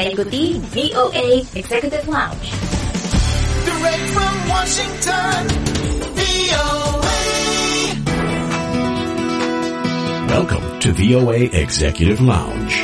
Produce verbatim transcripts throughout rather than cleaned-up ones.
Anda ikuti V O A Executive Lounge. Direct from Washington, V O A. Welcome to V O A Executive Lounge.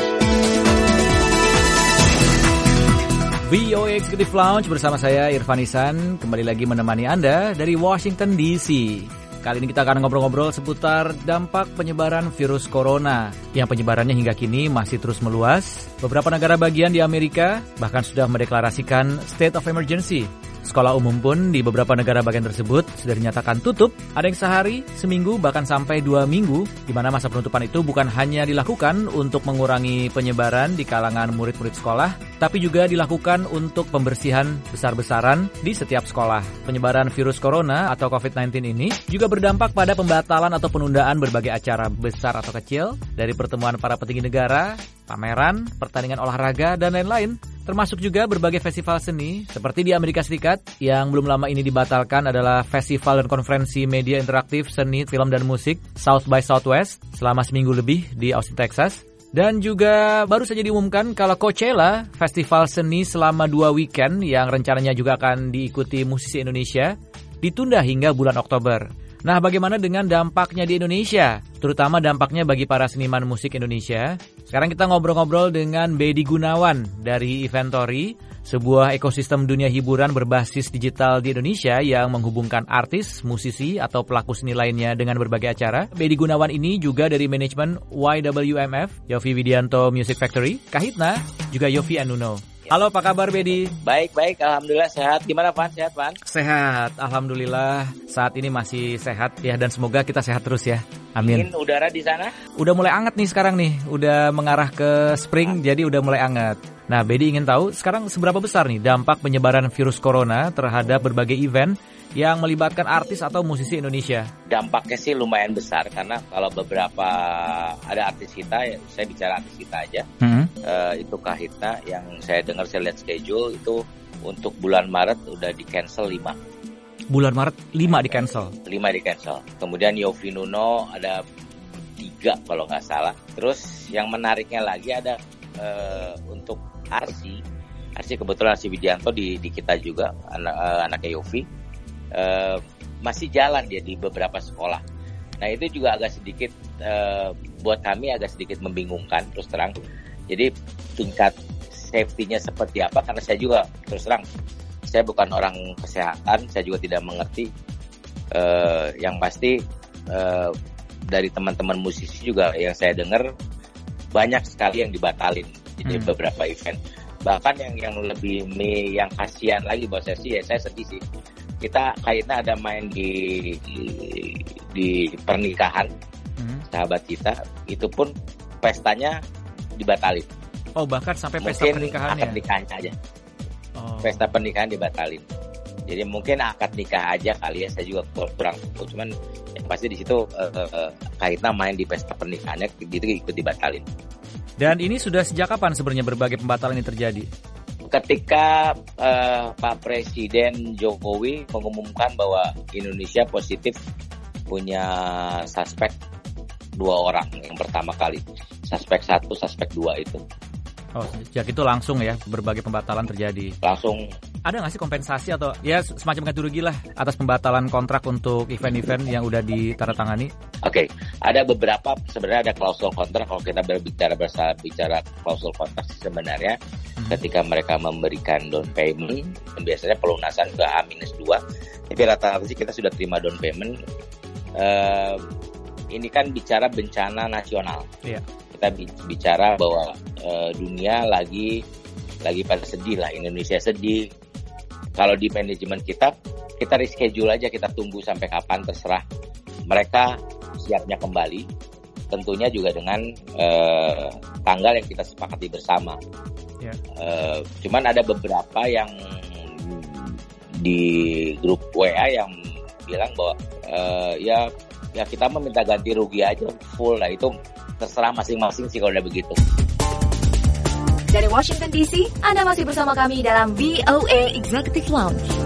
V O A Executive Lounge bersama saya Irfan Isan kembali lagi menemani Anda dari Washington D C. Kali ini kita akan ngobrol-ngobrol seputar dampak penyebaran virus corona yang penyebarannya hingga kini masih terus meluas. Beberapa negara bagian di Amerika bahkan sudah mendeklarasikan state of emergency. Sekolah umum pun di beberapa negara bagian tersebut sudah dinyatakan tutup. Ada yang sehari, seminggu, bahkan sampai dua minggu, di mana masa penutupan itu bukan hanya dilakukan untuk mengurangi penyebaran di kalangan murid-murid sekolah, tapi juga dilakukan untuk pembersihan besar-besaran di setiap sekolah. Penyebaran virus corona atau covid sembilan belas ini juga berdampak pada pembatalan atau penundaan berbagai acara besar atau kecil, dari pertemuan para petinggi negara, pameran, pertandingan olahraga, dan lain-lain. Termasuk juga berbagai festival seni, seperti di Amerika Serikat, yang belum lama ini dibatalkan adalah festival dan konferensi media interaktif, seni, film, dan musik South by Southwest selama seminggu lebih di Austin, Texas. Dan juga baru saja diumumkan kalau Coachella, festival seni selama dua weekend yang rencananya juga akan diikuti musisi Indonesia, ditunda hingga bulan Oktober. Nah, bagaimana dengan dampaknya di Indonesia? Terutama dampaknya bagi para seniman musik Indonesia. Sekarang kita ngobrol-ngobrol dengan Bedi Gunawan dari Eventory, sebuah ekosistem dunia hiburan berbasis digital di Indonesia yang menghubungkan artis, musisi, atau pelaku seni lainnya dengan berbagai acara. Bedi Gunawan ini juga dari manajemen Y W M F, Yofi Widianto Music Factory, Kahitna, juga Yofi Anuno. Halo, apa kabar Bedi? Baik, baik. Alhamdulillah sehat. Gimana, Pan? Sehat, Pan? Sehat. Alhamdulillah. Saat ini masih sehat ya, dan semoga kita sehat terus ya. Amin. Dingin udara di sana? Udah mulai anget nih sekarang nih. Udah mengarah ke spring, ah. jadi udah mulai anget. Nah, Bedi ingin tahu sekarang seberapa besar nih dampak penyebaran virus corona terhadap berbagai event yang melibatkan artis atau musisi Indonesia? Dampaknya sih lumayan besar, karena kalau beberapa ada artis kita, saya bicara artis kita aja, hmm. uh, itu Kahitna, yang saya dengar, saya lihat schedule itu untuk bulan Maret udah di cancel lima. Bulan Maret lima di cancel? lima di cancel. Kemudian Yofi Nuno ada tiga kalau nggak salah. Terus yang menariknya lagi ada uh, untuk Arsi, Arsi kebetulan Arsi Widianto di, di kita juga, anak, uh, anaknya Yofi. Uh, masih jalan dia di beberapa sekolah. Nah, itu juga agak sedikit uh, buat kami agak sedikit membingungkan terus terang. Jadi tingkat safety-nya seperti apa, karena saya juga terus terang saya bukan orang kesehatan, saya juga tidak mengerti. Uh, yang pasti uh, dari teman-teman musisi juga yang saya dengar banyak sekali yang dibatalin. Jadi hmm. beberapa event. Bahkan yang yang lebih yang kasihan lagi buat saya sih, ya saya sedih sih. Kita kayaknya ada main di di, di pernikahan hmm. sahabat kita, itu pun pestanya dibatalin. Oh, bahkan sampai pesta mungkin pernikahannya? Akad nikahnya aja. Oh. Pesta pernikahan dibatalin. Jadi mungkin akad nikah aja kali ya, saya juga kurang tahu. Cuman yang pasti di situ uh, uh, kayaknya main di pesta pernikahannya gitu ikut dibatalin. Dan ini sudah sejak kapan sebenarnya berbagai pembatalan ini terjadi? Ketika uh, Pak Presiden Jokowi mengumumkan bahwa Indonesia positif punya suspek dua orang yang pertama kali, suspek satu, suspek dua itu. Oh, sejak itu langsung ya berbagai pembatalan terjadi. Langsung. Ada nggak sih kompensasi atau ya semacam ganti rugi lah atas pembatalan kontrak untuk event-event yang udah ditandatangani? Oke, okay. Ada beberapa sebenarnya ada klausul kontrak. Kalau kita berbicara berbicara bicara klausul kontrak sebenarnya hmm. ketika mereka memberikan down payment, biasanya pelunasan ke H minus dua. Tapi rata-rata sih kita sudah terima down payment. Uh, ini kan bicara bencana nasional. Iya. Kita bicara bahwa uh, dunia lagi lagi pada sedih lah, Indonesia sedih. Kalau di manajemen kita, kita reschedule aja, kita tunggu sampai kapan terserah. Mereka siapnya kembali, tentunya juga dengan uh, tanggal yang kita sepakati bersama. Yeah. Uh, cuman ada beberapa yang di grup W A yang bilang bahwa uh, ya ya kita meminta ganti rugi aja full lah, itu terserah masing-masing sih kalau udah begitu. Dari Washington D C, Anda masih bersama kami dalam V O A Executive Lounge.